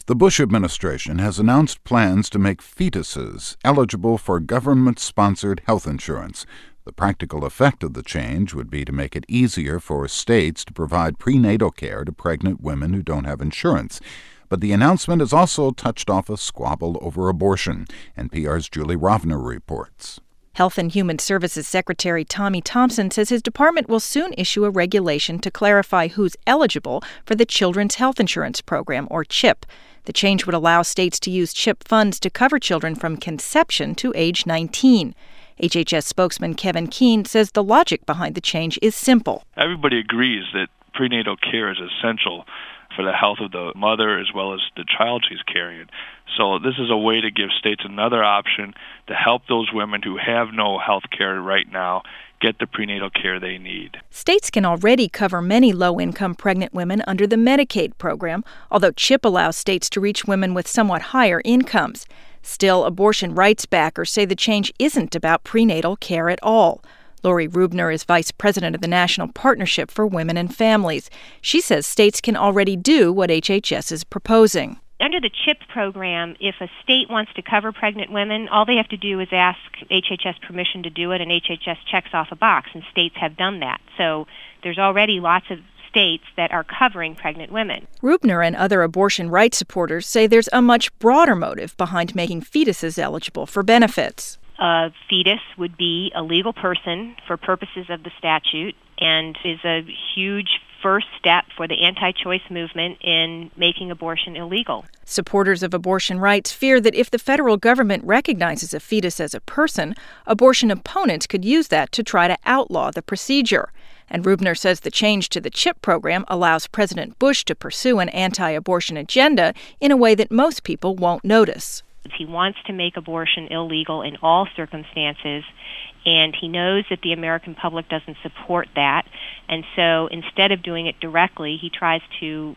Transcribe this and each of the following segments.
The Bush administration has announced plans to make fetuses eligible for government-sponsored health insurance. The practical effect of the change would be to make it easier for states to provide prenatal care to pregnant women who don't have insurance. But the announcement has also touched off a squabble over abortion. NPR's Julie Rovner reports. Health and Human Services Secretary Tommy Thompson says his department will soon issue a regulation to clarify who's eligible for the Children's Health Insurance Program, or CHIP. The change would allow states to use CHIP funds to cover children from conception to age 19. HHS spokesman Kevin Keene says the logic behind the change is simple. Everybody agrees that prenatal care is essential for the health of the mother as well as the child she's carrying. So this is a way to give states another option to help those women who have no health care right now get the prenatal care they need. States can already cover many low-income pregnant women under the Medicaid program, although CHIP allows states to reach women with somewhat higher incomes. Still, abortion rights backers say the change isn't about prenatal care at all. Lori Rubner is vice president of the National Partnership for Women and Families. She says states can already do what HHS is proposing. Under the CHIP program, if a state wants to cover pregnant women, all they have to do is ask HHS permission to do it, and HHS checks off a box, and states have done that. So there's already lots of states that are covering pregnant women. Rubner and other abortion rights supporters say there's a much broader motive behind making fetuses eligible for benefits. A fetus would be a legal person for purposes of the statute and is a huge first step for the anti-choice movement in making abortion illegal. Supporters of abortion rights fear that if the federal government recognizes a fetus as a person, abortion opponents could use that to try to outlaw the procedure. And Rubner says the change to the CHIP program allows President Bush to pursue an anti-abortion agenda in a way that most people won't notice. He wants to make abortion illegal in all circumstances, and he knows that the American public doesn't support that. And so instead of doing it directly, he tries to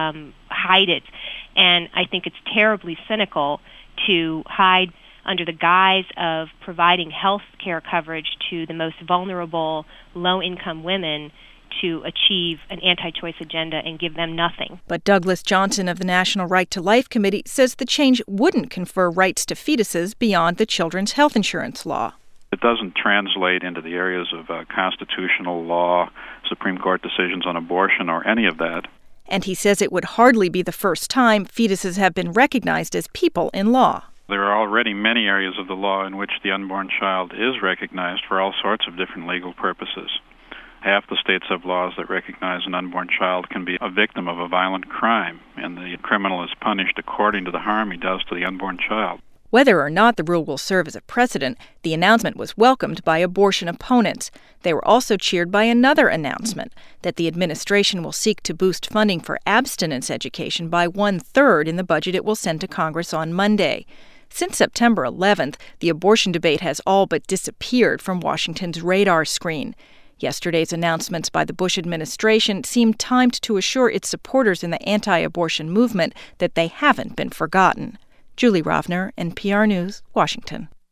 hide it. And I think it's terribly cynical to hide under the guise of providing health care coverage to the most vulnerable, low-income women to achieve an anti-choice agenda and give them nothing. But Douglas Johnson of the National Right to Life Committee says the change wouldn't confer rights to fetuses beyond the Children's Health Insurance Law. It doesn't translate into the areas of constitutional law, Supreme Court decisions on abortion, or any of that. And he says it would hardly be the first time fetuses have been recognized as people in law. There are already many areas of the law in which the unborn child is recognized for all sorts of different legal purposes. Half the states have laws that recognize an unborn child can be a victim of a violent crime, and the criminal is punished according to the harm he does to the unborn child. Whether or not the rule will serve as a precedent, the announcement was welcomed by abortion opponents. They were also cheered by another announcement, that the administration will seek to boost funding for abstinence education by 1/3 in the budget it will send to Congress on Monday. Since September 11th, the abortion debate has all but disappeared from Washington's radar screen. Yesterday's announcements by the Bush administration seemed timed to assure its supporters in the anti-abortion movement that they haven't been forgotten. Julie Rovner, NPR News, Washington.